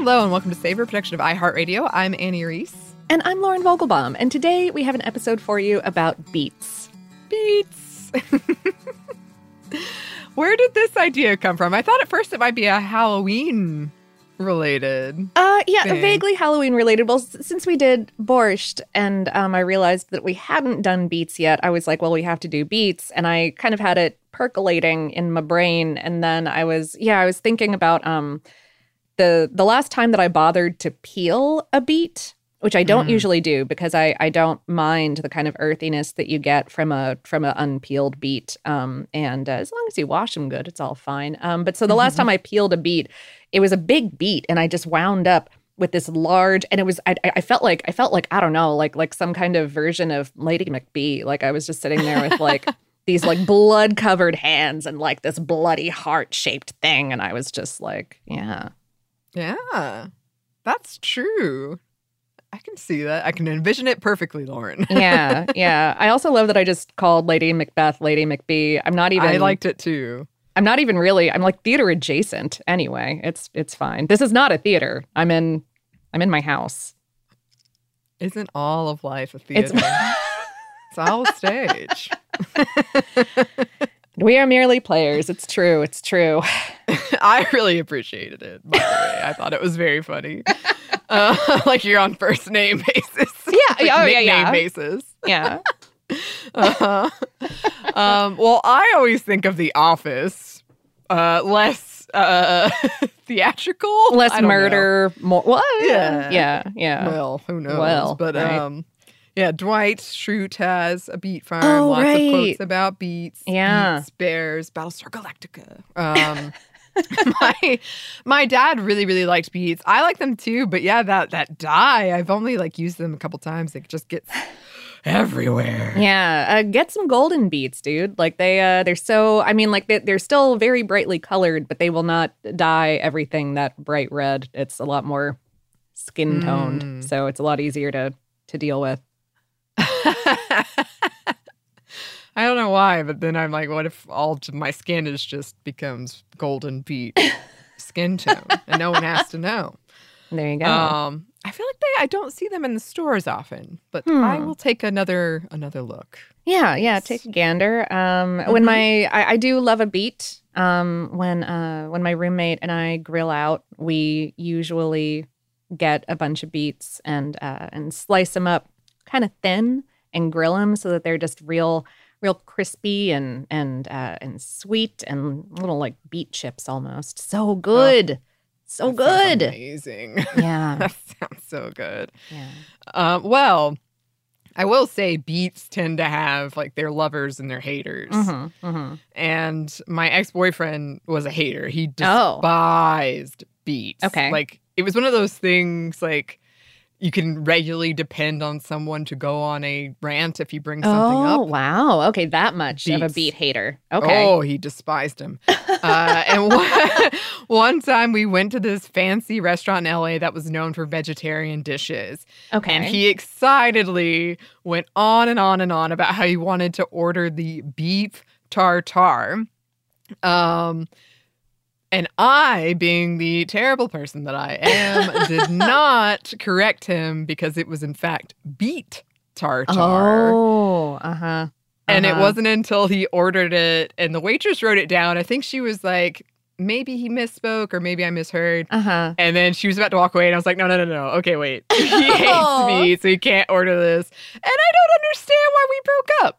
Hello and welcome to Savor, production of iHeartRadio. I'm Annie Reese. And I'm Lauren Vogelbaum. And today we have an episode for you about beets. Beets. Where did this idea come from? I thought at first it might be a Halloween related thing. Vaguely Halloween related. Well, since we did borscht and I realized that we hadn't done beets yet, I was like, well, we have to do beets. And I kind of had it percolating in my brain. And then I was thinking about the last time that I bothered to peel a beet, which I don't usually do because I don't mind the kind of earthiness that you get from a unpeeled beet. And as long as you wash them good, it's all fine. But so the last time I peeled a beet, it was a big beet, and I just wound up with this large, and it was I felt like I don't know, like some kind of version of Lady McBee. Like I was just sitting there with like these like blood covered hands and like this bloody heart shaped thing, and I was just like, yeah, that's true. I can see that. I can envision it perfectly, Lauren. Yeah. I also love that I just called Lady Macbeth Lady McBee. I liked it too. I'm not even really. I'm like theater adjacent anyway. It's fine. This is not a theater. I'm in my house. Isn't all of life a theater? It's all a stage. We are merely players. It's true. I really appreciated it, by the way. I thought it was very funny. Like you're on first name basis. Yeah. Nickname basis. Yeah. Well, I always think of The Office, less theatrical, less murder, more. What? Yeah. Well, who knows? Well, but right. Dwight Schrute has a beet farm. Lots of quotes about beets. Yeah. Beets, bears, Battlestar Galactica. My dad really, really liked beets. I like them too, but yeah, that dye, I've only like used them a couple times. It just gets everywhere. Yeah, get some golden beets, dude. Like they're so. I mean, like they're still very brightly colored, but they will not dye everything that bright red. It's a lot more skin toned, so it's a lot easier to deal with. I don't know why, but then I'm like, what if all my skin becomes golden beet skin tone, and no one has to know? There you go. I feel like I don't see them in the stores often, but I will take another look. Yeah, take a gander. When I do love a beet. When my roommate and I grill out, we usually get a bunch of beets and slice them up kind of thin and grill them so that they're just real crispy and sweet and little like beet chips almost. So good. So good. Amazing. Yeah. That sounds so good. Yeah. Well, I will say beets tend to have like their lovers and their haters. And my ex-boyfriend was a hater. He despised beets. Okay. Like it was one of those things like you can regularly depend on someone to go on a rant if you bring something up. Oh, wow. Okay, that much of a beet hater. Okay. Oh, he despised him. And one time we went to this fancy restaurant in LA that was known for vegetarian dishes. Okay. And he excitedly went on and on and on about how he wanted to order the beef tartare. And I, being the terrible person that I am, did not correct him because it was, in fact, beet tartare. Oh, And it wasn't until he ordered it and the waitress wrote it down. I think she was like, maybe he misspoke or maybe I misheard. And then she was about to walk away and I was like, no. Okay, wait. He hates me, so he can't order this. And I don't understand why we broke up.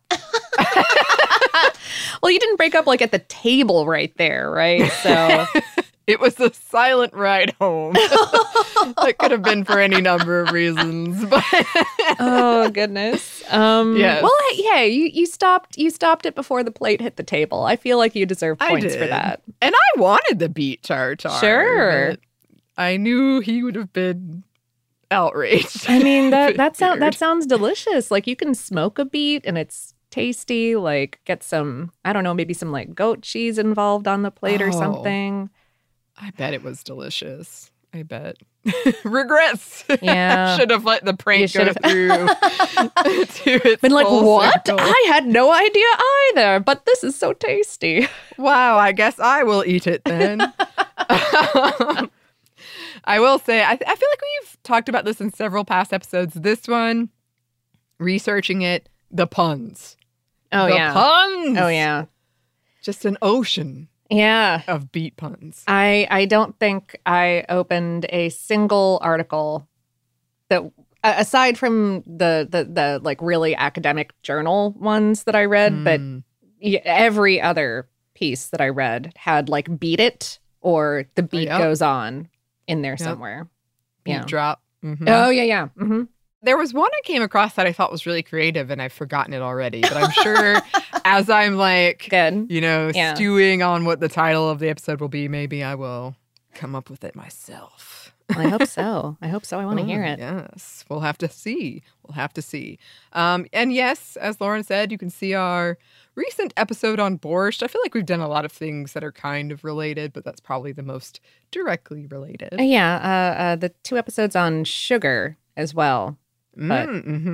Well, you didn't break up like at the table right there, right? So it was a silent ride home. That could have been for any number of reasons. But oh goodness. Yes. Well, hey, you stopped it before the plate hit the table. I feel like you deserve points for that. And I wanted the beet tartare. Sure. But I knew he would have been outraged. I mean that sounds delicious. Like you can smoke a beet and it's tasty. Like get some, I don't know, maybe some like goat cheese involved on the plate or something. I bet it was delicious. I bet. Regrets. Yeah. Should have let the prank go through to its been like, what? circle. I had no idea either, but this is so tasty. Wow, I guess I will eat it then. I will say, I feel like we've talked about this in several past episodes. This one, researching it, the puns. Oh, the puns. Oh, yeah. Just an ocean. Yeah. Of beat puns. I don't think I opened a single article that, aside from the like really academic journal ones that I read, but every other piece that I read had like beat it or the beat goes on in there somewhere. Beat drop. Mm-hmm. Oh, yeah. Mm-hmm. There was one I came across that I thought was really creative, and I've forgotten it already. But I'm sure as I'm like, stewing on what the title of the episode will be, maybe I will come up with it myself. I hope so. I want to hear it. Yes. We'll have to see. And yes, as Lauren said, you can see our recent episode on borscht. I feel like we've done a lot of things that are kind of related, but that's probably the most directly related. The 2 episodes on sugar as well. But,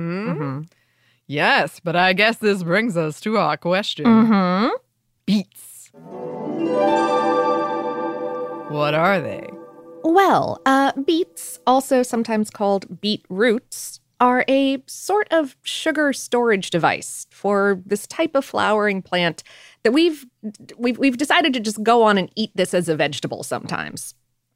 Yes, but I guess this brings us to our question. Beets. What are they? Well, beets, also sometimes called beetroots, are a sort of sugar storage device for this type of flowering plant that we've decided to just go on and eat this as a vegetable sometimes.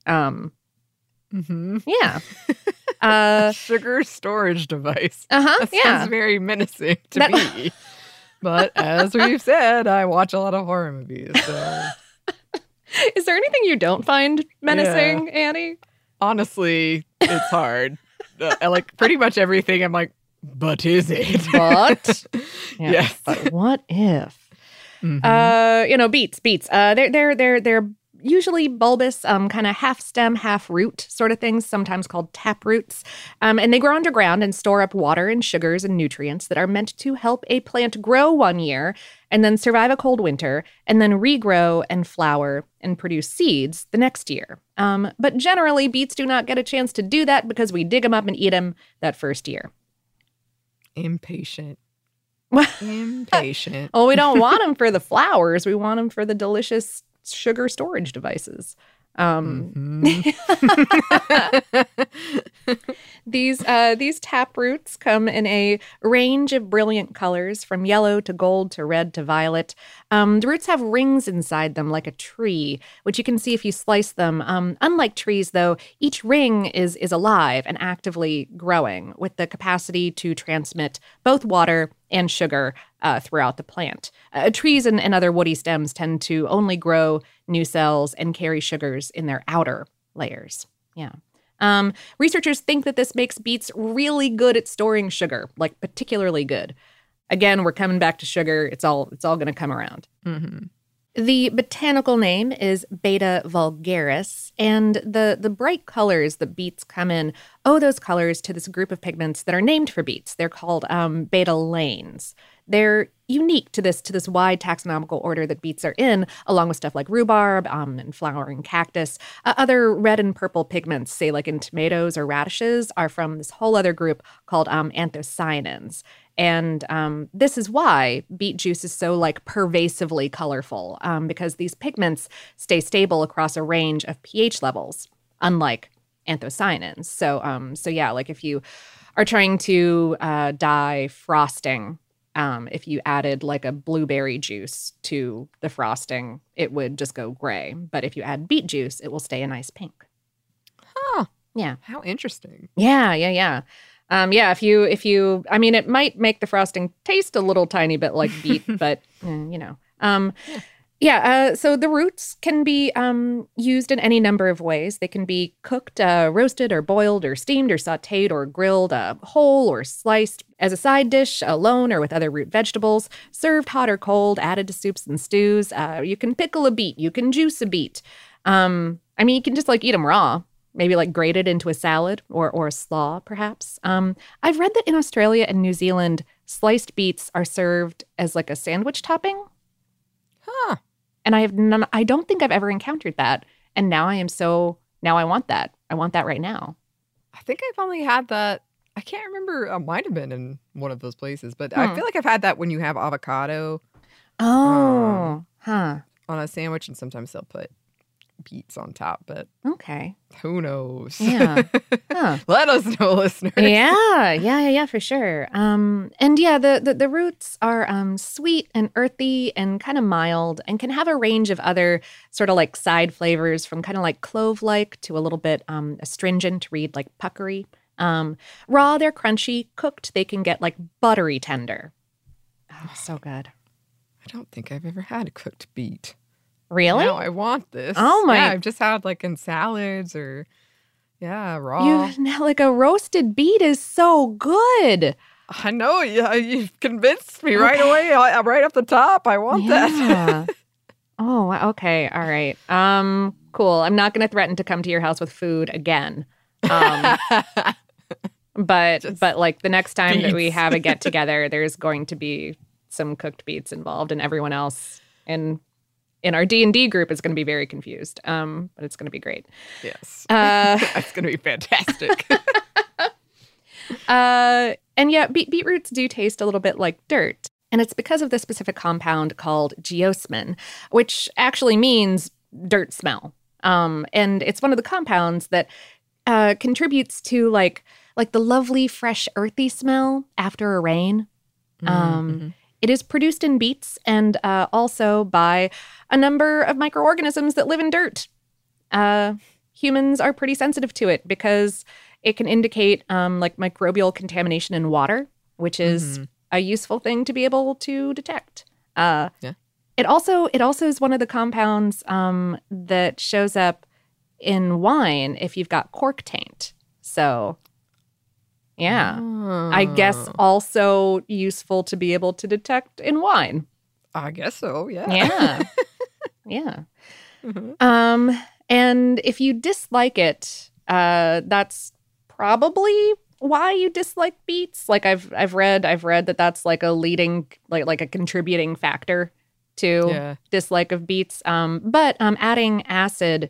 Yeah. Sugar storage device. That sounds very menacing to me. But as we've said, I watch a lot of horror movies. So. Is there anything you don't find menacing, Annie? Honestly, it's hard. I like pretty much everything. I'm like, but is it? But yes. But what if? Beets. They're usually bulbous, kind of half stem, half root sort of things, sometimes called tap roots. And they grow underground and store up water and sugars and nutrients that are meant to help a plant grow one year and then survive a cold winter and then regrow and flower and produce seeds the next year. But generally, beets do not get a chance to do that because we dig them up and eat them that first year. Impatient. Well, we don't want them for the flowers. We want them for the delicious sugar storage devices. These tap roots come in a range of brilliant colors, from yellow to gold to red to violet. The roots have rings inside them like a tree, which you can see if you slice them. Unlike trees, though, each ring is alive and actively growing, with the capacity to transmit both water and sugar throughout the plant. Trees and other woody stems tend to only grow new cells and carry sugars in their outer layers. Yeah. Researchers think that this makes beets really good at storing sugar, like particularly good. Again, we're coming back to sugar. It's all going to come around. The botanical name is Beta vulgaris, and the bright colors that beets come in owe those colors to this group of pigments that are named for beets. They're called betalains. They're unique to this wide taxonomical order that beets are in, along with stuff like rhubarb and flowering cactus. Other red and purple pigments, say like in tomatoes or radishes, are from this whole other group called anthocyanins. And this is why beet juice is so like pervasively colorful, because these pigments stay stable across a range of pH levels, unlike anthocyanins. So yeah, like if you are trying to dye frosting, if you added like a blueberry juice to the frosting, it would just go gray. But if you add beet juice, it will stay a nice pink. Huh. Yeah. How interesting. Yeah. If you, I mean, it might make the frosting taste a little tiny bit like beet, but so the roots can be used in any number of ways. They can be cooked, roasted, or boiled, or steamed, or sautéed, or grilled whole, or sliced as a side dish, alone, or with other root vegetables, served hot or cold, added to soups and stews. You can pickle a beet. You can juice a beet. You can just like eat them raw. Maybe like grated into a salad or a slaw, perhaps. I've read that in Australia and New Zealand, sliced beets are served as like a sandwich topping. Huh. And I don't think I've ever encountered that. And now I want that. I want that right now. I think I've only had that. I can't remember. I might have been in one of those places, but I feel like I've had that when you have avocado. On a sandwich, and sometimes they'll put beets on top, but okay. Who knows? Yeah. Huh. Let us know, listeners. Yeah, for sure. And yeah, the roots are sweet and earthy and kind of mild and can have a range of other sort of like side flavors from kind of like clove-like to a little bit astringent to read like puckery. Raw, they're crunchy. Cooked, they can get like buttery tender. Oh, so good. I don't think I've ever had a cooked beet. Really? No, I want this. Oh my! Yeah, I've just had like in salads or raw. Like a roasted beet is so good. I know. You've convinced me right away. Right off the top, I want that. Oh, okay. All right. Cool. I'm not going to threaten to come to your house with food again. But like the next time that we have a get together, there's going to be some cooked beets involved, and everyone else in our D&D group is going to be very confused. But it's going to be great. Yes. It's going to be fantastic. And yeah, beetroots do taste a little bit like dirt. And it's because of this specific compound called geosmin, which actually means dirt smell. And it's one of the compounds that contributes to like the lovely, fresh, earthy smell after a rain. Mm-hmm. It is produced in beets and also by a number of microorganisms that live in dirt. Humans are pretty sensitive to it because it can indicate like microbial contamination in water, which is a useful thing to be able to detect. It also is one of the compounds that shows up in wine if you've got cork taint. So, yeah, I guess also useful to be able to detect in wine. I guess so, yeah. Yeah. Yeah. Mm-hmm. And if you dislike it, that's probably why you dislike beets. Like I've read that that's like a leading, like a contributing factor to dislike of beets. But adding acid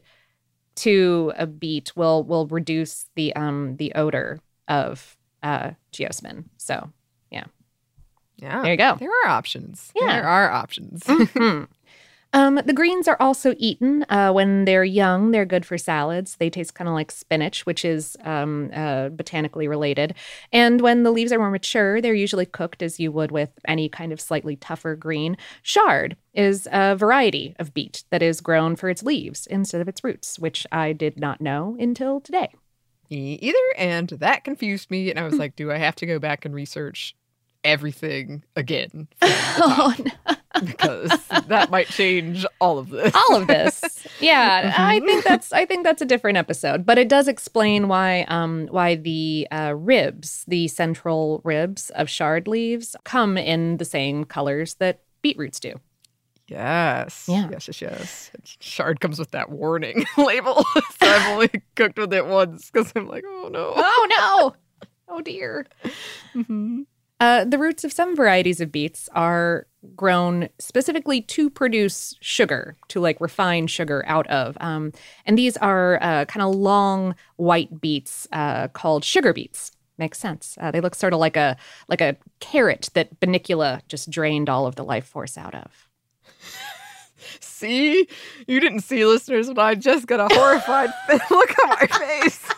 to a beet will reduce the odor of geosmin. So yeah, there you go. There are options. Yeah. There are options. Mm-hmm. The greens are also eaten when they're young. They're good for salads. They taste kind of like spinach, which is botanically related. And when the leaves are more mature, they're usually cooked as you would with any kind of slightly tougher green. Chard is a variety of beet that is grown for its leaves instead of its roots, which I did not know until today. Me either, and that confused me. And I was like, do I have to go back and research everything again? Oh, no. Because that might change all of this. All of this. Yeah, I think that's a different episode, but it does explain why the ribs, the central ribs of chard leaves, come in the same colors that beetroots do. Yes. Yeah. Yes. Chard comes with that warning label. So I've only cooked with it once because I'm like, oh no. Oh no. Oh dear. Mm-hmm. The roots of some varieties of beets are grown specifically to produce sugar, to like refine sugar out of. And these are kind of long white beets called sugar beets. Makes sense. They look sort of like a carrot that Bunnicula just drained all of the life force out of. See? You didn't see, listeners, but I just got a horrified look on my face.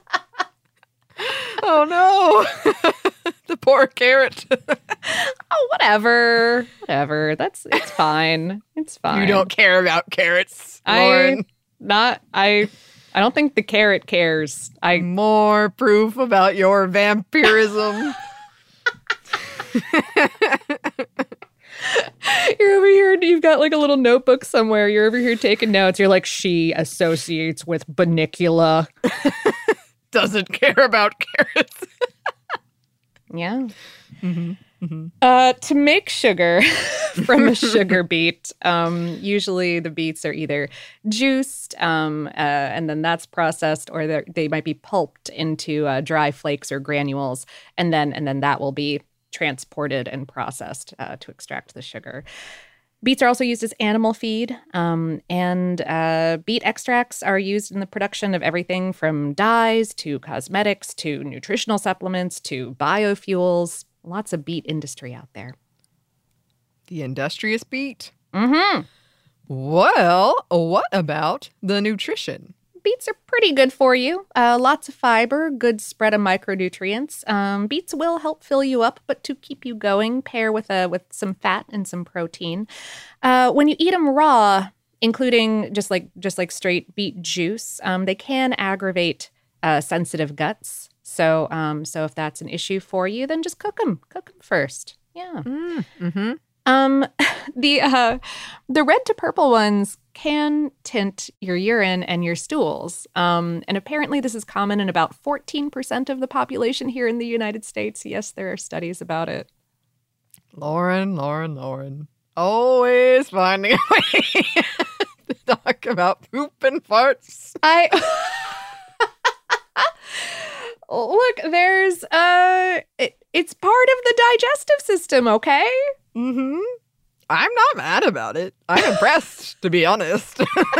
Oh no. The poor carrot. Oh, whatever. It's fine. It's fine. You don't care about carrots, Lauren. I don't think the carrot cares. More proof about your vampirism. You're over here, you've got like a little notebook somewhere. You're over here taking notes. You're like, she associates with Bunnicula. Doesn't care about carrots. Yeah. Mm-hmm. Mm-hmm. To make sugar from a sugar beet, usually the beets are either juiced and then that's processed, or they might be pulped into dry flakes or granules, and then that will be transported and processed to extract the sugar. Beets are also used as animal feed, and beet extracts are used in the production of everything from dyes to cosmetics to nutritional supplements to biofuels. Lots of beet industry out there. The industrious beet? Mm-hmm. Well, what about the nutrition? Beets are pretty good for you. Lots of fiber, good spread of micronutrients. Beets will help fill you up, but to keep you going, pair with some fat and some protein. When you eat them raw, including just like straight beet juice, they can aggravate sensitive guts. So if that's an issue for you, then just cook them. Cook them first. Yeah. Mm-hmm. The red to purple ones can tint your urine and your stools. And apparently this is common in about 14% of the population here in the United States. Yes, there are studies about it. Lauren. Always finding a way to talk about poop and farts. Look, there's it's part of the digestive system, okay? Mm-hmm. I'm not mad about it. I'm impressed, to be honest.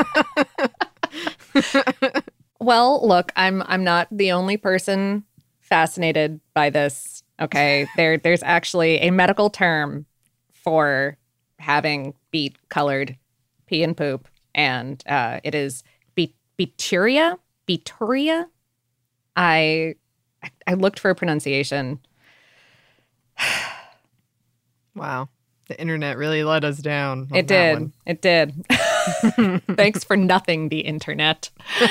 Well, look, I'm not the only person fascinated by this. Okay, there's actually a medical term for having beet-colored pee and poop, and it is beeturia. Beeturia. I looked for a pronunciation. Wow. The internet really let us down. It did. It did. Thanks for nothing, the internet.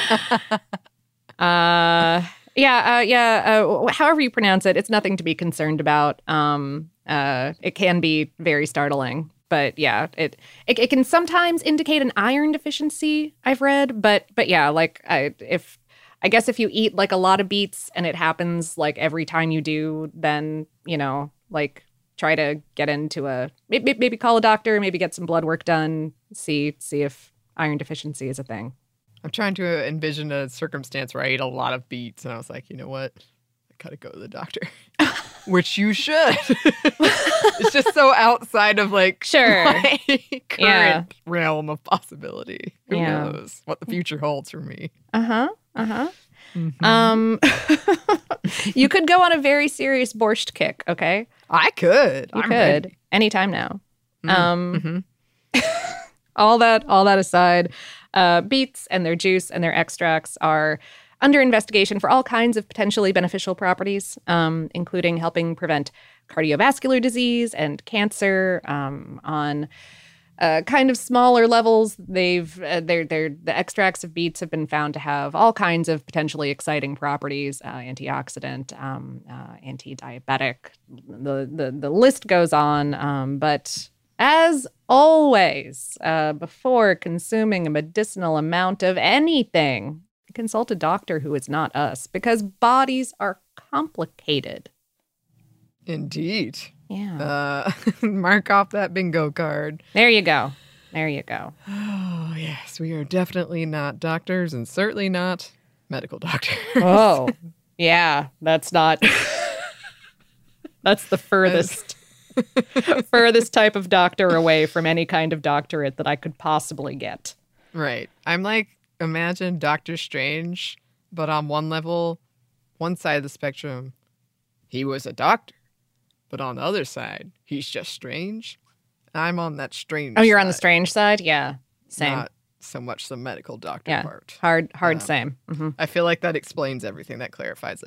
However you pronounce it, it's nothing to be concerned about. It can be very startling. But yeah, it can sometimes indicate an iron deficiency, I've read. But yeah, I guess if you eat like a lot of beets and it happens like every time you do, then, try to get into maybe call a doctor, maybe get some blood work done, see if iron deficiency is a thing. I'm trying to envision a circumstance where I ate a lot of beets and I was like, you know what? I gotta go to the doctor. Which you should. It's just so outside of my current realm of possibility. Who knows what the future holds for me. Mm-hmm. You could go on a very serious borscht kick, okay? I could. I'm ready. Anytime now. Mm-hmm. All that aside, beets and their juice and their extracts are under investigation for all kinds of potentially beneficial properties, including helping prevent cardiovascular disease and cancer. On kind of smaller levels, the extracts of beets have been found to have all kinds of potentially exciting properties: antioxidant, anti-diabetic. The list goes on. But as always, before consuming a medicinal amount of anything, consult a doctor who is not us, because bodies are complicated. Indeed. Yeah. Mark off that bingo card. There you go. Oh, yes. We are definitely not doctors and certainly not medical doctors. Oh, yeah. That's not. That's the furthest type of doctor away from any kind of doctorate that I could possibly get. Right. I'm like, imagine Doctor Strange, but on one level, one side of the spectrum, he was a doctor. But on the other side, he's just strange. I'm on that strange side. Oh, you're on the strange side? Yeah. Same. Not so much the medical doctor part. Hard same. Mm-hmm. I feel like that explains everything. That clarifies it.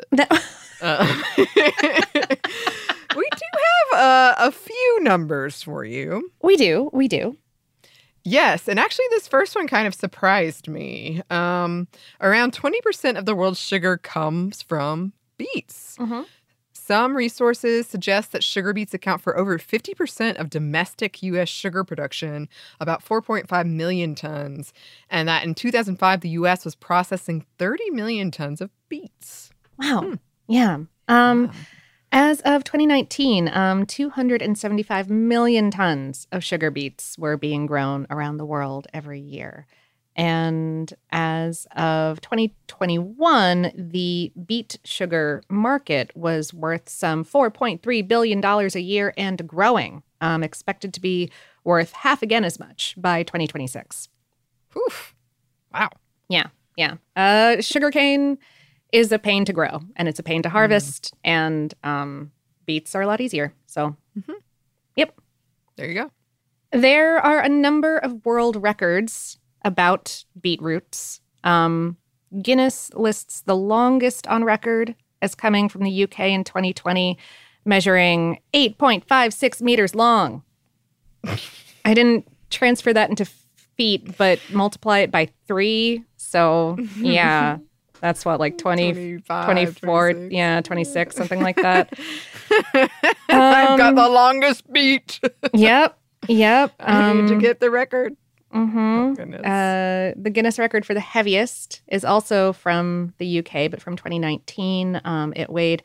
We do have a few numbers for you. We do. Yes, and actually this first one kind of surprised me. Around 20% of the world's sugar comes from beets. Mm-hmm. Some resources suggest that sugar beets account for over 50% of domestic U.S. sugar production, about 4.5 million tons, and that in 2005, the U.S. was processing 30 million tons of beets. Wow. Yeah. As of 2019, 275 million tons of sugar beets were being grown around the world every year. And as of 2021, the beet sugar market was worth some $4.3 billion a year and growing, expected to be worth half again as much by 2026. Oof. Wow. Yeah. Sugarcane is a pain to grow, and it's a pain to harvest, and beets are a lot easier. So, Yep. There you go. There are a number of world records about beetroots. Guinness lists the longest on record as coming from the UK in 2020, measuring 8.56 meters long. I didn't transfer that into feet, but multiply it by 3. So, yeah, that's what, like 20, 24, 26. Yeah, 26, something like that. I've got the longest beat. Yep. I need to get the record. Oh, goodness. The Guinness record for the heaviest is also from the UK, but from 2019. It weighed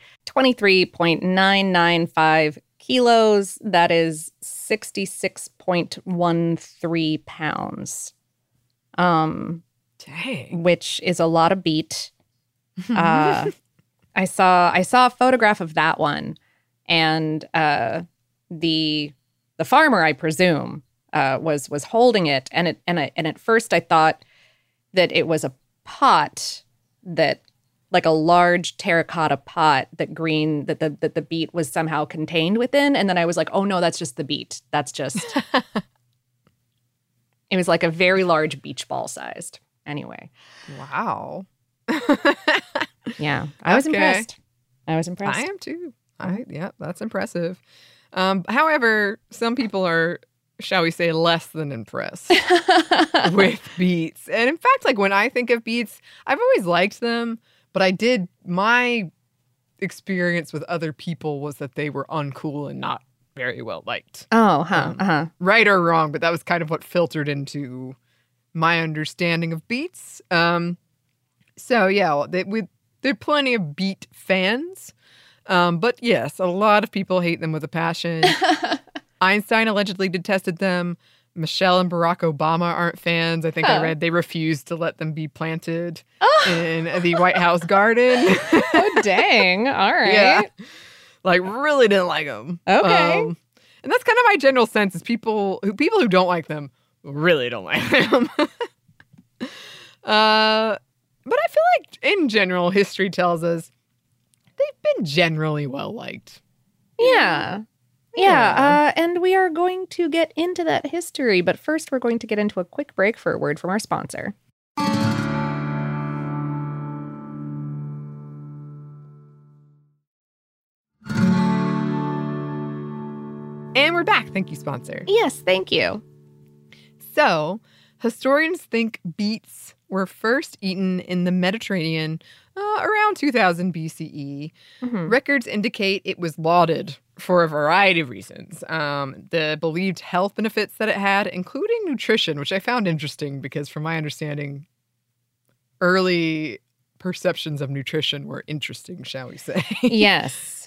23.995 kilos. That is 66.13 pounds. Dang. Which is a lot of beet. I saw a photograph of that one, and the farmer, I presume, was holding it, and at first I thought that it was a pot, that like a large terracotta pot that the beet was somehow contained within, and then I was like, oh no, that's just the beet. That's just it was like a very large beach ball sized. Anyway, wow. Yeah, I was impressed. I am too. Yeah, that's impressive. However, some people are, shall we say, less than impressed with beets. And in fact, like when I think of beets, I've always liked them, but my experience with other people was that they were uncool and not very well liked. Oh, huh. Right or wrong, but that was kind of what filtered into my understanding of beets. So yeah, there are plenty of beet fans. But yes, a lot of people hate them with a passion. Einstein allegedly detested them. Michelle and Barack Obama aren't fans. I think I read they refused to let them be planted in the White House garden. Oh, dang. All right. Yeah. Like, really didn't like them. Okay. And that's kind of my general sense is people who don't like them really don't like them. But I feel like, in general, history tells us they've been generally well-liked. Yeah. And we are going to get into that history, but first we're going to get into a quick break for a word from our sponsor. And we're back. Thank you, sponsor. Yes, thank you. So, historians think beets were first eaten in the Mediterranean around 2000 BCE. Mm-hmm. Records indicate it was lauded for a variety of reasons. The believed health benefits that it had, including nutrition, which I found interesting because from my understanding, early perceptions of nutrition were interesting, shall we say. Yes.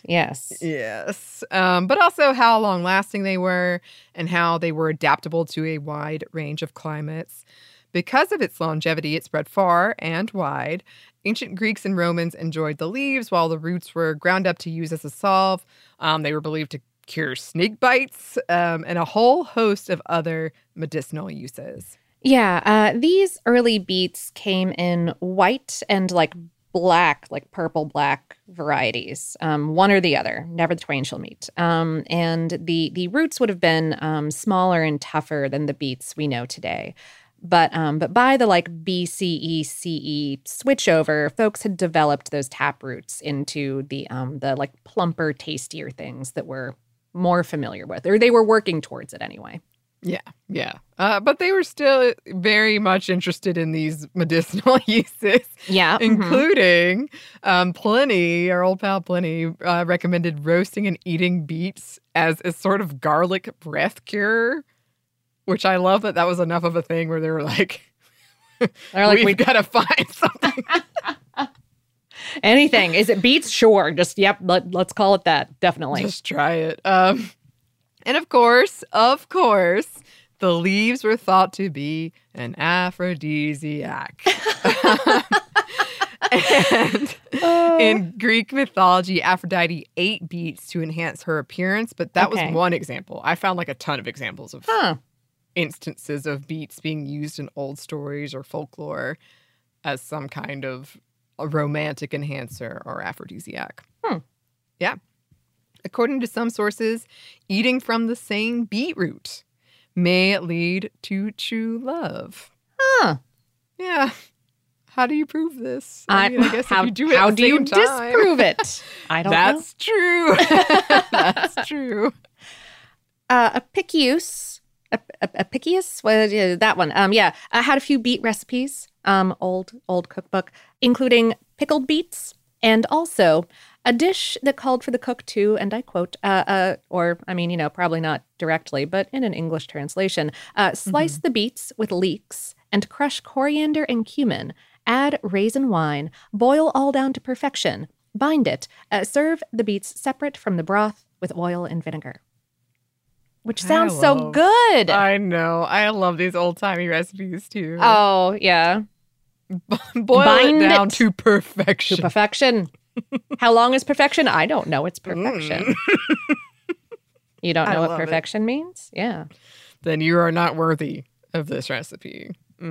But also how long-lasting they were and how they were adaptable to a wide range of climates. Because of its longevity, it spread far and wide. Ancient Greeks and Romans enjoyed the leaves, while the roots were ground up to use as a salve. They were believed to cure snake bites and a whole host of other medicinal uses. Yeah, these early beets came in white and black, like purple black varieties, one or the other. Never the twain shall meet. And the roots would have been smaller and tougher than the beets we know today. But by the BCE CE switchover, folks had developed those tap roots into the plumper, tastier things that we're more familiar with, or they were working towards it anyway. Yeah. But they were still very much interested in these medicinal uses. Yeah. Including Pliny, our old pal Pliny, recommended roasting and eating beets as a sort of garlic breath cure. Which I love that was enough of a thing where they were like, we've got to find something. Anything. Is it beets? Sure. Just, yep, let's call it that. Definitely. Just try it. And of course, the leaves were thought to be an aphrodisiac. And in Greek mythology, Aphrodite ate beets to enhance her appearance, but that was one example. I found a ton of examples of instances of beets being used in old stories or folklore as some kind of a romantic enhancer or aphrodisiac. Yeah. According to some sources, eating from the same beetroot may lead to true love. Huh. Yeah. How do you prove this? I guess how, if you do it how at the do you same time. disprove it? I don't know. That's true. That's true. Apicius, well, that one. I had a few beet recipes, old cookbook, including pickled beets and also a dish that called for the cook to, and I quote, probably not directly, but in an English translation, slice the beets with leeks and crush coriander and cumin, add raisin wine, boil all down to perfection, bind it, serve the beets separate from the broth with oil and vinegar. Which sounds so good. I know. I love these old-timey recipes, too. Oh, yeah. Bind it down to perfection. To perfection. How long is perfection? I don't know. It's perfection. You don't know what perfection means? Yeah. Then you are not worthy of this recipe.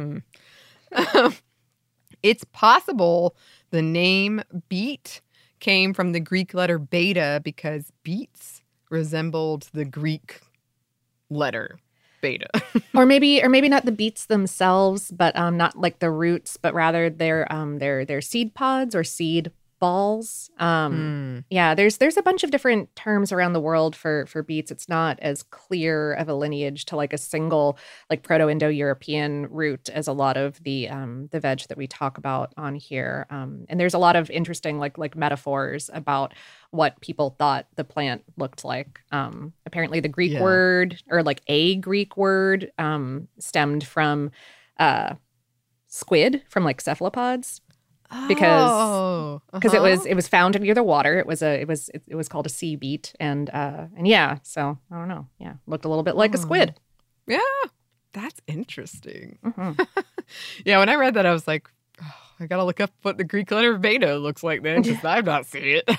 It's possible the name beet came from the Greek letter beta because beets resembled the Greek letter beta. or maybe not the beets themselves, but not like the roots, but rather their seed pods or seed balls. Yeah, there's a bunch of different terms around the world for beets. It's not as clear of a lineage to like a single like Proto-Indo-European root as a lot of the veg that we talk about on here. And there's a lot of interesting like metaphors about what people thought the plant looked like. Apparently the Greek word, or like a Greek word, stemmed from squid, from like cephalopods. Because it was found near the water. It was called a sea beet, and yeah. So I don't know. Yeah, looked a little bit like a squid. Yeah, that's interesting. Yeah, when I read that, I was like, oh, I gotta look up what the Greek letter beta looks like then, because I've not seen it.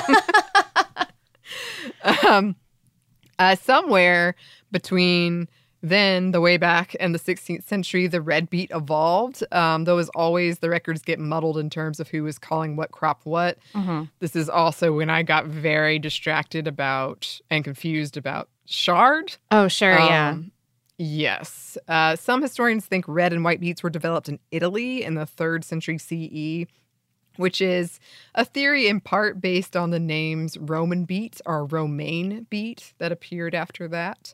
Somewhere between then, the way back in the 16th century, the red beet evolved. Though, as always, the records get muddled in terms of who was calling what crop what. This is also when I got very distracted about and confused about chard. Oh, sure, yeah. Yes. Some historians think red and white beets were developed in Italy in the 3rd century CE, which is a theory in part based on the names Roman beet or romaine beet that appeared after that.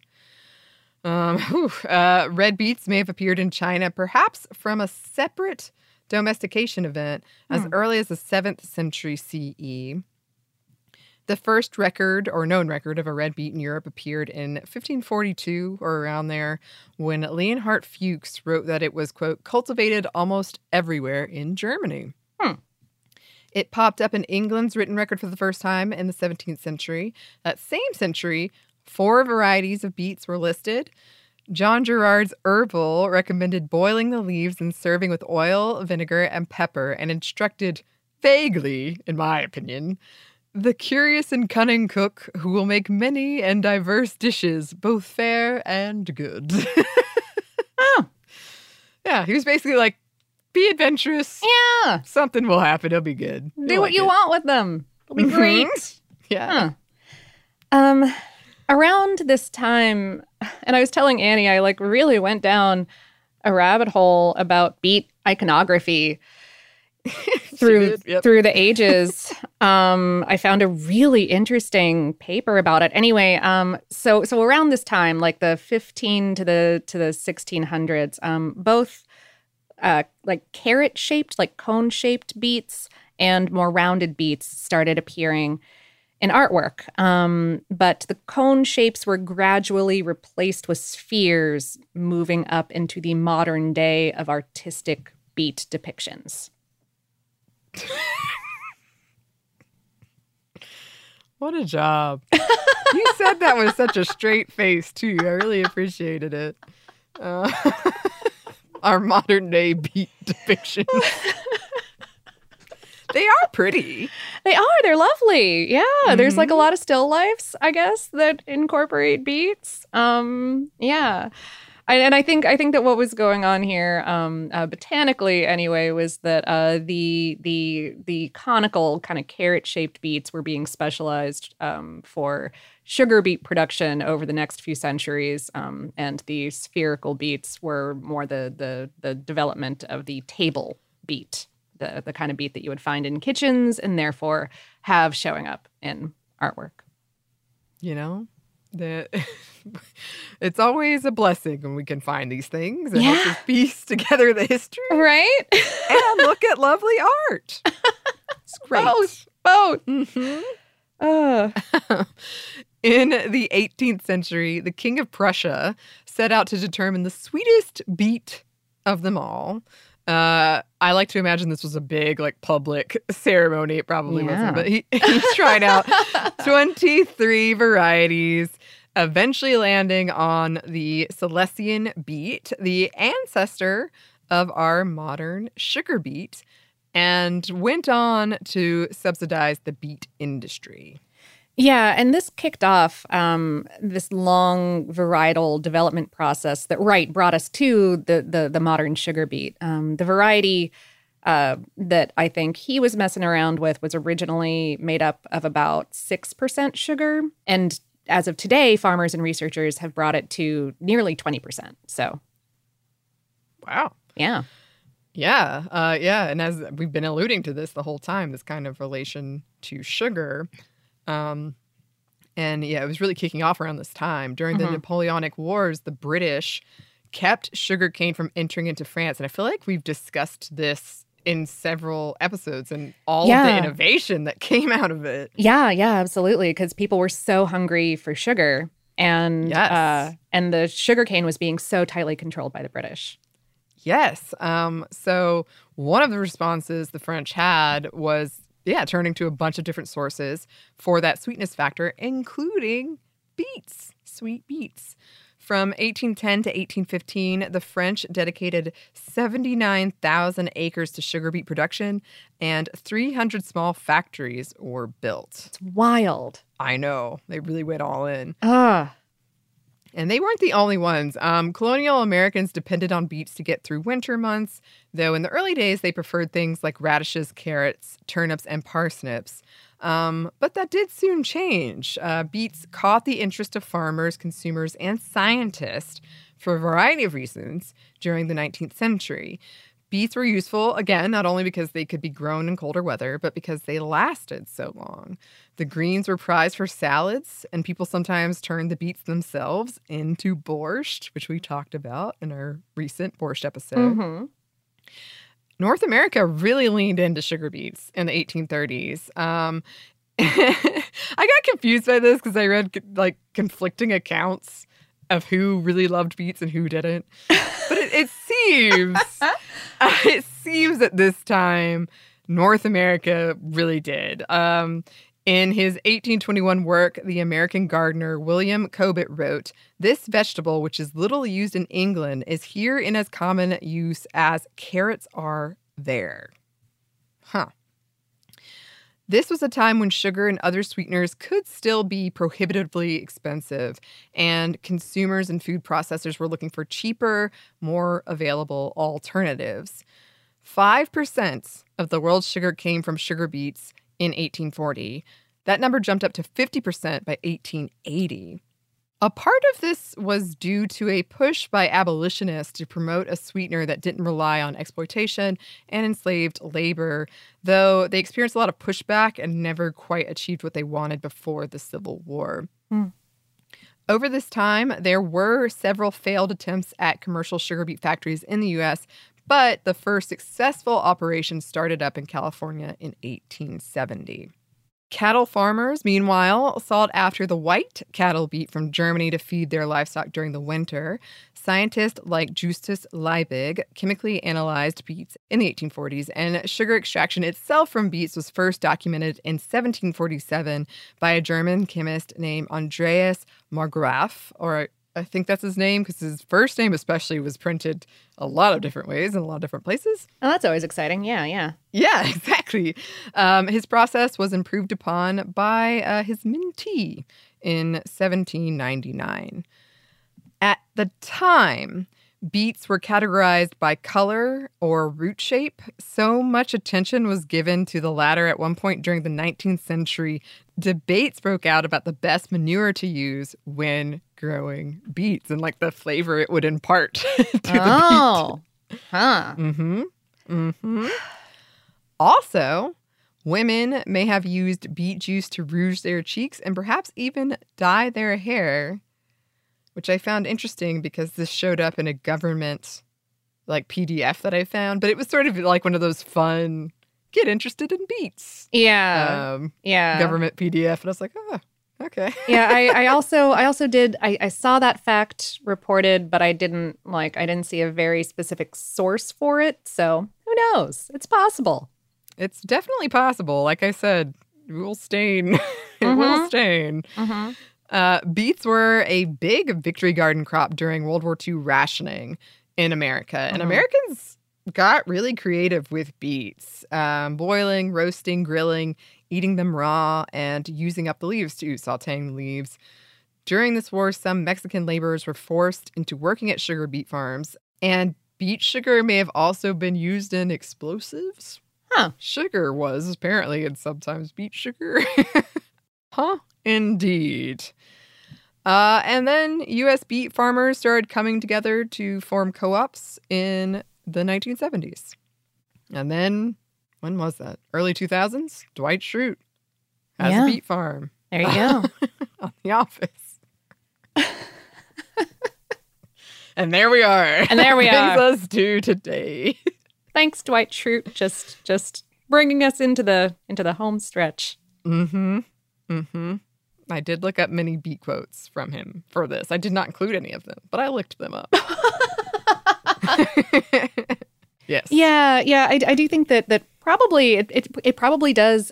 Red beets may have appeared in China, perhaps from a separate domestication event as early as the 7th century CE. The first record or known record of a red beet in Europe appeared in 1542 or around there, when Leonhard Fuchs wrote that it was, quote, cultivated almost everywhere in Germany. It popped up in England's written record for the first time in the 17th century. That same century, 4 varieties of beets were listed. John Gerard's Herbal recommended boiling the leaves and serving with oil, vinegar, and pepper, and instructed, vaguely, in my opinion, the curious and cunning cook who will make many and diverse dishes, both fair and good. Oh. Yeah, he was basically like, be adventurous. Yeah. Something will happen. It'll be good. Do what you want with them. It'll be great. Yeah. Around this time, and I was telling Annie, I like really went down a rabbit hole about beet iconography through the ages. I found a really interesting paper about it. Anyway, so around this time, like the 15 to the 1600s, both like carrot-shaped, like cone-shaped beets and more rounded beets started appearing in artwork. But the cone shapes were gradually replaced with spheres, moving up into the modern day of artistic beet depictions. What a job. You said that with such a straight face, too. I really appreciated it. Our modern day beet depictions. They are pretty. They are. They're lovely. Yeah. There's like a lot of still lifes, I guess, that incorporate beets. Yeah. I think that what was going on here, botanically anyway, was that the conical kind of carrot-shaped beets were being specialized for sugar beet production over the next few centuries, and the spherical beets were more the development of the table beet, the kind of beet that you would find in kitchens and therefore have showing up in artwork. You know? It's always a blessing when we can find these things and help us piece together the history. Right? And look at lovely art. It's great. Both. Mm-hmm. In the 18th century, the King of Prussia set out to determine the sweetest beet of them all. I like to imagine this was a big, public ceremony. It probably wasn't, but he tried out 23 varieties, eventually landing on the Silesian beet, the ancestor of our modern sugar beet, and went on to subsidize the beet industry. Yeah, and this kicked off this long varietal development process that brought us to the modern sugar beet. The variety that I think he was messing around with was originally made up of about 6% sugar, and as of today, farmers and researchers have brought it to nearly 20%. So, wow, yeah. Yeah, and as we've been alluding to this the whole time, this kind of relation to sugar. And yeah, it was really kicking off around this time. During the Napoleonic Wars, the British kept sugarcane from entering into France. And I feel like we've discussed this in several episodes and all of the innovation that came out of it. Yeah, absolutely. Because people were so hungry for sugar. And the sugarcane was being so tightly controlled by the British. Yes. So one of the responses the French had was turning to a bunch of different sources for that sweetness factor, including beets, sweet beets. From 1810 to 1815, the French dedicated 79,000 acres to sugar beet production, and 300 small factories were built. It's wild. I know. They really went all in. Ah. And they weren't the only ones. Colonial Americans depended on beets to get through winter months, though in the early days they preferred things like radishes, carrots, turnips, and parsnips. But that did soon change. Beets caught the interest of farmers, consumers, and scientists for a variety of reasons during the 19th century. Beets were useful, again, not only because they could be grown in colder weather, but because they lasted so long. The greens were prized for salads, and people sometimes turned the beets themselves into borscht, which we talked about in our recent borscht episode. Mm-hmm. North America really leaned into sugar beets in the 1830s. I got confused by this because I read conflicting accounts of who really loved beets and who didn't. But it seems at this time North America really did. In his 1821 work, The American Gardener, William Cobbett wrote, "This vegetable, which is little used in England, is here in as common use as carrots are there." Huh. This was a time when sugar and other sweeteners could still be prohibitively expensive, and consumers and food processors were looking for cheaper, more available alternatives. 5% of the world's sugar came from sugar beets in 1840. That number jumped up to 50% by 1880. A part of this was due to a push by abolitionists to promote a sweetener that didn't rely on exploitation and enslaved labor, though they experienced a lot of pushback and never quite achieved what they wanted before the Civil War. Over this time, there were several failed attempts at commercial sugar beet factories in the U.S., but the first successful operation started up in California in 1870. Cattle farmers, meanwhile, sought after the white cattle beet from Germany to feed their livestock during the winter. Scientists like Justus Liebig chemically analyzed beets in the 1840s, and sugar extraction itself from beets was first documented in 1747 by a German chemist named Andreas Marggraf, or I think that's his name because his first name especially was printed a lot of different ways in a lot of different places. Oh, that's always exciting. Yeah. Yeah, exactly. His process was improved upon by his mentee in 1799. At the time, beets were categorized by color or root shape. So much attention was given to the latter at one point during the 19th century. Debates broke out about the best manure to use when growing beets and like the flavor it would impart to the beet. Huh. Also, women may have used beet juice to rouge their cheeks and perhaps even dye their hair, which I found interesting because this showed up in a government like PDF that I found, but it was sort of like one of those fun, get interested in beets. Yeah. Government PDF. And I was like, oh, okay. Yeah, I also did, I saw that fact reported, but I didn't see a very specific source for it. So who knows? It's possible. It's definitely possible. Like I said, it will stain. It will stain. Beets were a big Victory Garden crop during World War II rationing in America. And Americans got really creative with beets, boiling, roasting, grilling, eating them raw, and using up the leaves too, sauteing the leaves. During this war, some Mexican laborers were forced into working at sugar beet farms. And beet sugar may have also been used in explosives. Sugar was, apparently, and sometimes beet sugar. Indeed. And then U.S. beet farmers started coming together to form co-ops in the 1970s. And then, when was that? Early 2000s? Dwight Schrute has a beet farm. There you go. On The Office. And there we are. And there we are. Brings us to today. Thanks, Dwight Schrute, just bringing us into the home stretch. I did look up many beet quotes from him for this. I did not include any of them, but I looked them up. Yes. Yeah. I do think that probably it probably does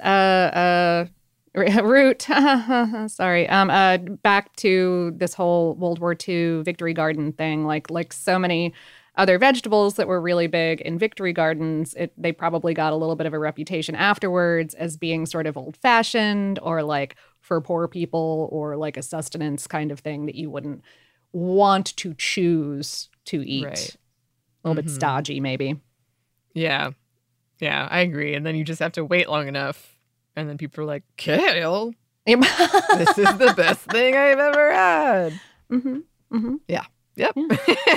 root. Sorry. Back to this whole World War II Victory Garden thing. Like so many other vegetables that were really big in Victory Gardens, they probably got a little bit of a reputation afterwards as being sort of old-fashioned or like for poor people or like a sustenance kind of thing that you wouldn't want to choose to eat. Right. A little bit stodgy, maybe. Yeah, I agree. And then you just have to wait long enough. And then people are like, kale, this is the best thing I've ever had. Yeah. Yep. Yeah.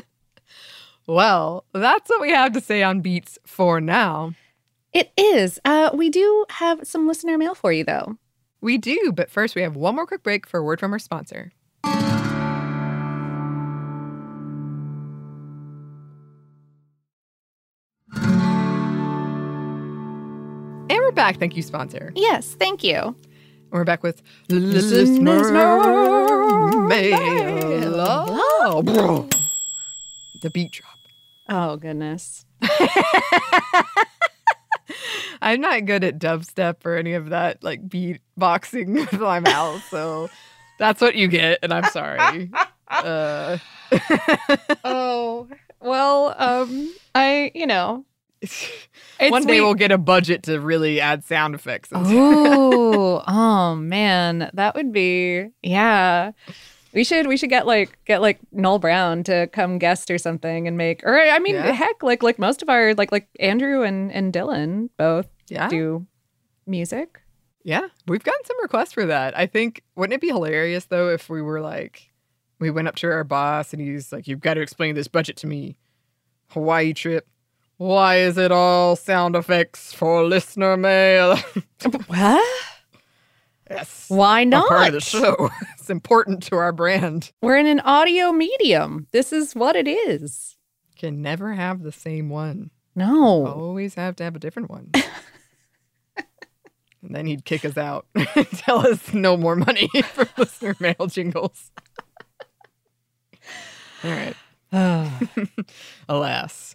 Well, that's what we have to say on beets for now. It is. We do have some listener mail for you, though. We do, but first we have one more quick break for a word from our sponsor. And we're back. Thank you, sponsor. Yes, thank you. And we're back with listener mail. Oh, the beat drop. Oh, goodness. I'm not good at dubstep or any of that, like beat boxing with my mouth. So that's what you get. And I'm sorry. Oh, well, one day we'll get a budget to really add sound effects. Oh, man. That would be, yeah. We should get Noel Brown to come guest or something and make, or I mean, heck, like most of our like Andrew and Dylan both do music. Yeah, we've gotten some requests for that. I think, wouldn't it be hilarious though if we were like, we went up to our boss and he's like, "You've got to explain this budget to me. Hawaii trip. Why is it all sound effects for listener mail?" What? Yes. Why not? A part of the show. It's important to our brand. We're in an audio medium. This is what it is. Can never have the same one. No. Always have to have a different one. And then he'd kick us out and tell us no more money for listener mail jingles. All right. Alas.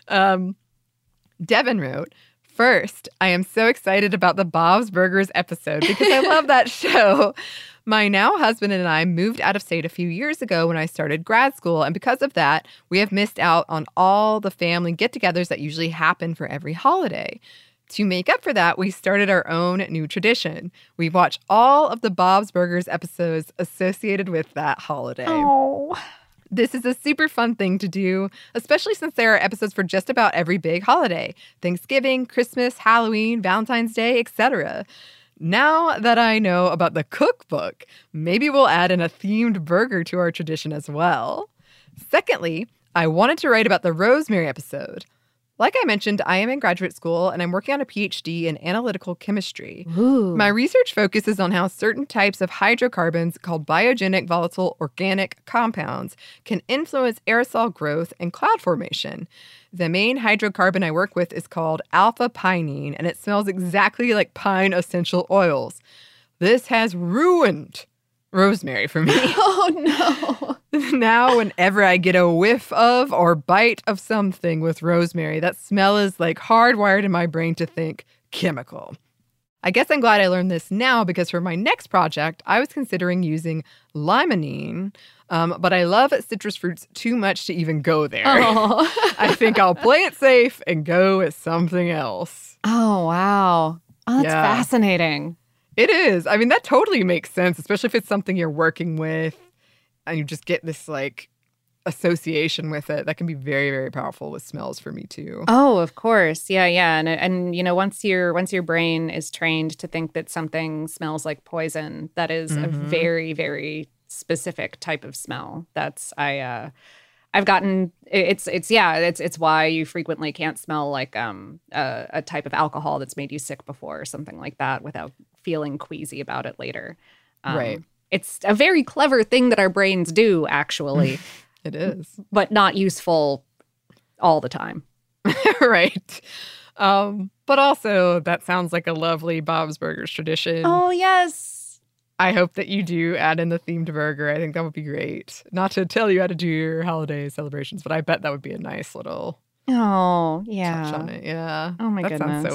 Devin wrote, "First, I am so excited about the Bob's Burgers episode because I love that show. My now husband and I moved out of state a few years ago when I started grad school, and because of that, we have missed out on all the family get-togethers that usually happen for every holiday. To make up for that, we started our own new tradition. We watch all of the Bob's Burgers episodes associated with that holiday. Oh. This is a super fun thing to do, especially since there are episodes for just about every big holiday. Thanksgiving, Christmas, Halloween, Valentine's Day, etc. Now that I know about the cookbook, maybe we'll add in a themed burger to our tradition as well. Secondly, I wanted to write about the rosemary episode. Like I mentioned, I am in graduate school and I'm working on a PhD in analytical chemistry. Ooh. My research focuses on how certain types of hydrocarbons called biogenic volatile organic compounds can influence aerosol growth and cloud formation. The main hydrocarbon I work with is called alpha-pinene, and it smells exactly like pine essential oils. This has ruined rosemary for me. Oh, no. Now, whenever I get a whiff of or bite of something with rosemary, that smell is like hardwired in my brain to think chemical. I guess I'm glad I learned this now because for my next project, I was considering using limonene, but I love citrus fruits too much to even go there. Oh. I think I'll play it safe and go with something else. Oh, wow. Oh, that's fascinating. It is. I mean, that totally makes sense, especially if it's something you're working with and you just get this like association with it. That can be very, very powerful with smells for me too. Oh, of course. Yeah. And you know, once your brain is trained to think that something smells like poison, that is a very, very specific type of smell. I've gotten it's why you frequently can't smell like a type of alcohol that's made you sick before or something like that without feeling queasy about it later. Right. It's a very clever thing that our brains do, actually. It is. But not useful all the time. Right. But also, that sounds like a lovely Bob's Burgers tradition. Oh, yes. I hope that you do add in the themed burger. I think that would be great. Not to tell you how to do your holiday celebrations, but I bet that would be a nice little touch on it. Yeah. Oh, my goodness. That sounds so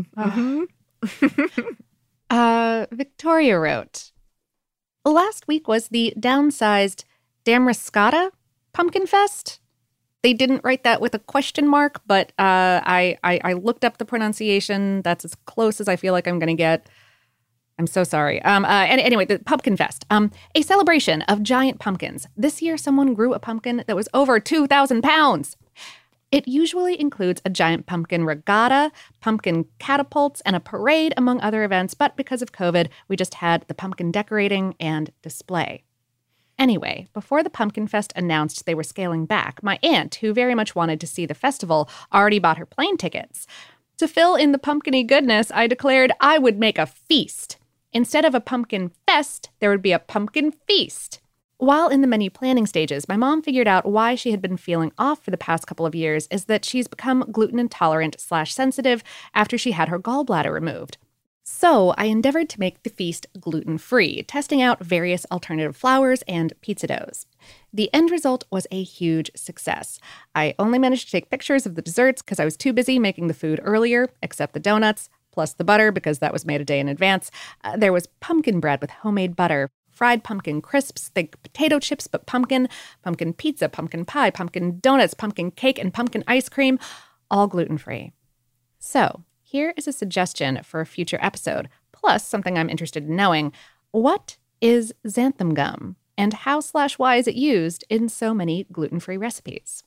fun. Victoria wrote, last week was the downsized Damrascotta Pumpkin Fest. They didn't write that with a question mark, but I looked up the pronunciation. That's as close as I feel like I'm going to get. I'm so sorry. And anyway, the Pumpkin Fest, a celebration of giant pumpkins. This year, someone grew a pumpkin that was over 2,000 pounds. It usually includes a giant pumpkin regatta, pumpkin catapults, and a parade, among other events. But because of COVID, we just had the pumpkin decorating and display. Anyway, before the Pumpkin Fest announced they were scaling back, my aunt, who very much wanted to see the festival, already bought her plane tickets. To fill in the pumpkin-y goodness, I declared I would make a feast. Instead of a pumpkin fest, there would be a pumpkin feast. While in the menu planning stages, my mom figured out why she had been feeling off for the past couple of years is that she's become gluten intolerant/sensitive after she had her gallbladder removed. So I endeavored to make the feast gluten-free, testing out various alternative flours and pizza doughs. The end result was a huge success. I only managed to take pictures of the desserts because I was too busy making the food earlier, except the donuts, plus the butter because that was made a day in advance. There was pumpkin bread with homemade butter, fried pumpkin crisps, thick potato chips but pumpkin pizza, pumpkin pie, pumpkin donuts, pumpkin cake, and pumpkin ice cream, all gluten-free. So here is a suggestion for a future episode, plus something I'm interested in knowing. What is xanthan gum, and how/why is it used in so many gluten-free recipes?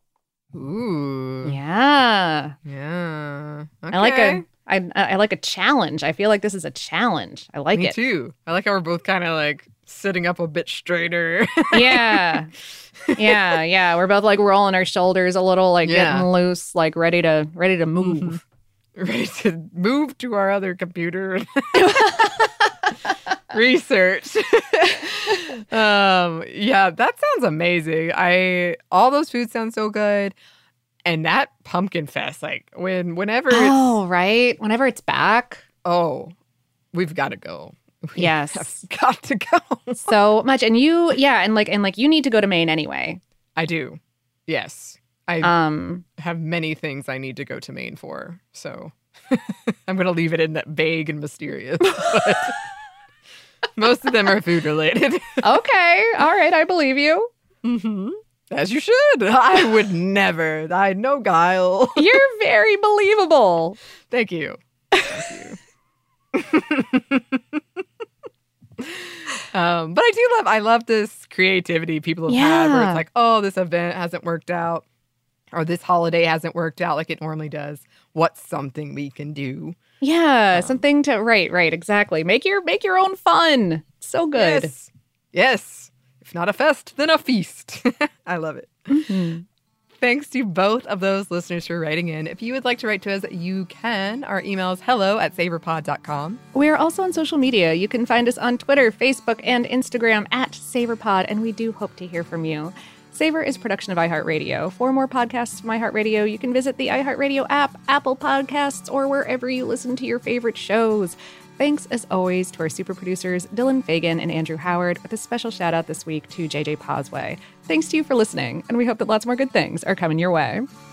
Ooh. Yeah. Yeah. Okay. I like a challenge. I feel like this is a challenge. I like it. Me too. I like how we're both kind of like sitting up a bit straighter. Yeah. We're both like rolling our shoulders a little, like getting loose, like ready to move. Ready to move to our other computer. Research. Yeah, that sounds amazing. All those foods sound so good. And that Pumpkin Fest, like whenever whenever it's back. Oh, we've got to go. Yes. Have got to go. So much. And you you need to go to Maine anyway. I do. Yes. I have many things I need to go to Maine for. So I'm going to leave it in that vague and mysterious. But most of them are food related. Okay. All right. I believe you. Mm-hmm. As you should. I would never. I know Guile. You're very believable. Thank you. Thank you. But I love this creativity people have had where it's like, oh, this event hasn't worked out or this holiday hasn't worked out like it normally does. What's something we can do? Yeah, something to right, exactly. Make your own fun. So good. Yes. If not a fest, then a feast. I love it. Mm-hmm. Thanks to both of those listeners for writing in. If you would like to write to us, you can. Our email is hello@savorpod.com. We're also on social media. You can find us on Twitter, Facebook, and Instagram @SavorPod, and we do hope to hear from you. Savor is a production of iHeartRadio. For more podcasts from iHeartRadio, you can visit the iHeartRadio app, Apple Podcasts, or wherever you listen to your favorite shows. Thanks, as always, to our super producers, Dylan Fagan and Andrew Howard, with a special shout out this week to JJ Posway. Thanks to you for listening, and we hope that lots more good things are coming your way.